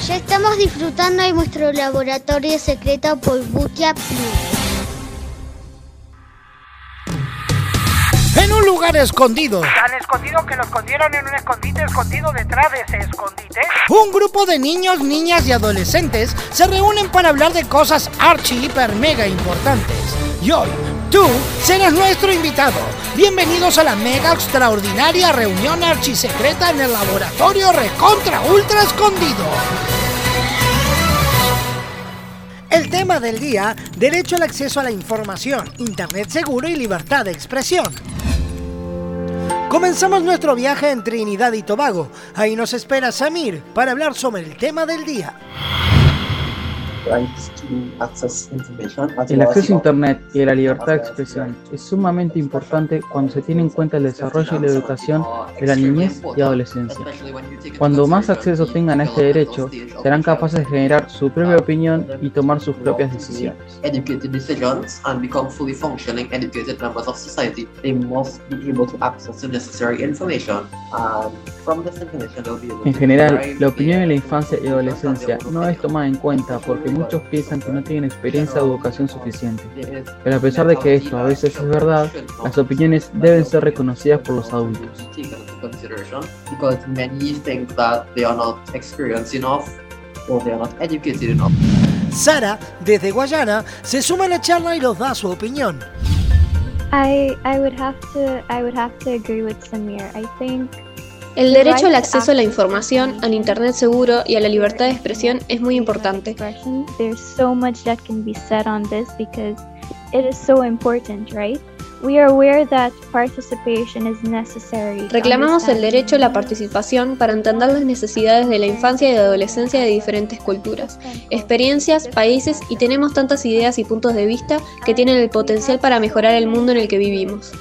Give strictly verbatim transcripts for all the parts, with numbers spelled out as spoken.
Ya estamos disfrutando de nuestro laboratorio secreto por Butia Plus. En un lugar escondido. Tan escondido que lo escondieron en un escondite escondido detrás de ese escondite. Un grupo de niños, niñas y adolescentes se reúnen para hablar de cosas archi, hiper, mega importantes. Y hoy, tú serás nuestro invitado. Bienvenidos a la mega extraordinaria reunión archisecreta en el laboratorio recontra ultra escondido. El tema del día: derecho al acceso a la información, internet seguro y libertad de expresión. Comenzamos nuestro viaje en Trinidad y Tobago. Ahí nos espera Samir para hablar sobre el tema del día. El acceso a Internet y a la libertad de expresión es sumamente importante cuando se tiene en cuenta el desarrollo y la educación de la niñez y adolescencia. Cuando más acceso tengan a este derecho, serán capaces de generar su propia opinión y tomar sus propias decisiones. En general, la opinión de la infancia y adolescencia no es tomada en cuenta porque muchos piensan que no tienen experiencia o educación suficiente. Pero a pesar de que esto a veces es verdad, las opiniones deben ser reconocidas por los adultos. Sara, desde Guayana, se suma a la charla y nos da su opinión. I I would have to I would have to agree with Samir. I think El derecho al acceso a la información, al internet seguro y a la libertad de expresión es muy importante. There's so much that can be said on this because it is so important, right? We are aware that participation is necessary. Reclamamos el derecho a la participación para entender las necesidades de la infancia y de adolescencia de diferentes culturas, experiencias, países y tenemos tantas ideas y puntos de vista que tienen el potencial para mejorar el mundo en el que vivimos.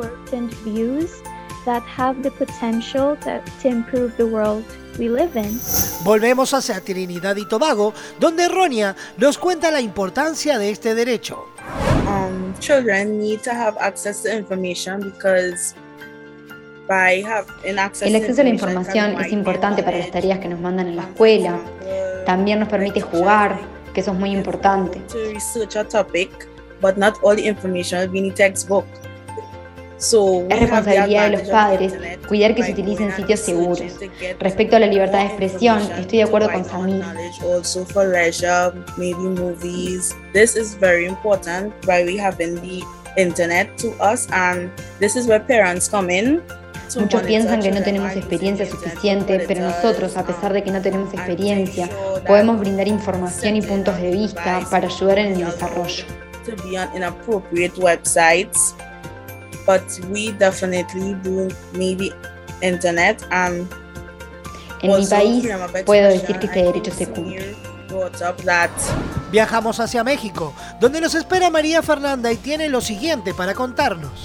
That have the potential to, to improve the world we live in. Volvemos hacia Trinidad y Tobago, donde Ronia nos cuenta la importancia de este derecho. Um, children need to have access to information because by having access El acceso a la información es importante para las tareas que nos mandan en la escuela. También nos permite jugar, que eso es muy importante. To research a topic, but not all the information will be in the textbook. So, es responsabilidad de los padres cuidar que se utilicen sitios seguros. Respecto a la libertad de expresión, estoy de acuerdo con Samir. Also for leisure, maybe movies. This is very important by we having the internet to us, and this is where parents come in. Muchos piensan que no tenemos experiencia suficiente, pero nosotros, a pesar de que no tenemos experiencia, podemos brindar información y puntos de vista para ayudar en el desarrollo. To be on inappropriate websites. But we definitely do need internet and en mi país puedo decir que este derecho se cumple. Viajamos hacia México, donde nos espera María Fernanda y tiene lo siguiente para contarnos.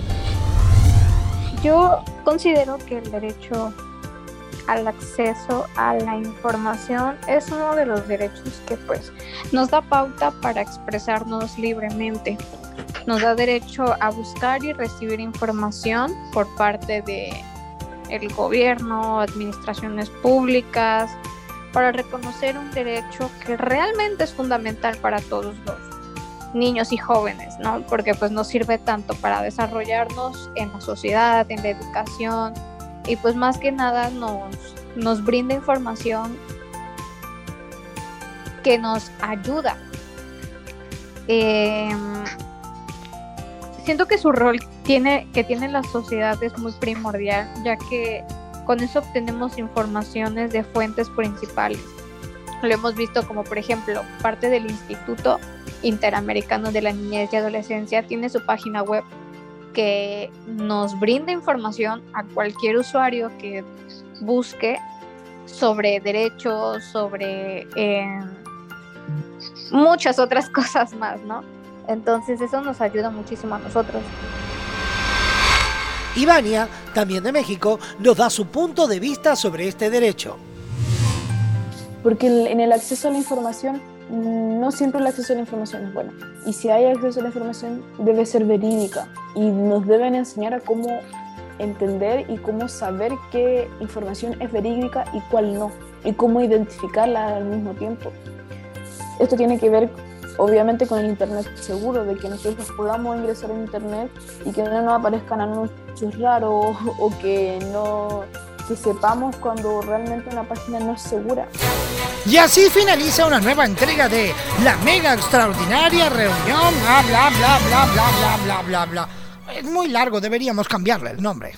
Yo considero que el derecho al acceso a la información es uno de los derechos que pues nos da pauta para expresarnos libremente. Nos da derecho a buscar y recibir información por parte de el gobierno, administraciones públicas, para reconocer un derecho que realmente es fundamental para todos los niños y jóvenes, ¿no? Porque pues nos sirve tanto para desarrollarnos en la sociedad, en la educación, y pues más que nada nos, nos brinda información que nos ayuda. Eh, siento que su rol tiene, que tiene la sociedad es muy primordial, ya que con eso obtenemos informaciones de fuentes principales. Lo hemos visto como, por ejemplo, parte del Instituto Interamericano de la Niñez y Adolescencia tiene su página web que nos brinda información a cualquier usuario que busque sobre derechos, sobre eh, muchas otras cosas más, ¿no? Entonces eso nos ayuda muchísimo a nosotros. Ivania, también de México, nos da su punto de vista sobre este derecho. Porque en el acceso a la información, no siempre el acceso a la información es bueno. Y si hay acceso a la información, debe ser verídica. Y nos deben enseñar a cómo entender y cómo saber qué información es verídica y cuál no. y cómo identificarlas al mismo tiempo. Esto tiene que ver obviamente con el internet seguro, de que nosotros podamos ingresar a internet y que no nos aparezcan anuncios raros o que no que sepamos cuando realmente una página no es segura. Y así finaliza una nueva entrega de la mega extraordinaria reunión, bla bla bla bla bla bla bla bla bla. Es muy largo, deberíamos cambiarle el nombre.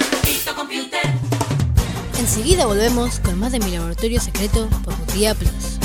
Enseguida volvemos con más de Mi Laboratorio Secreto por Butía Plus.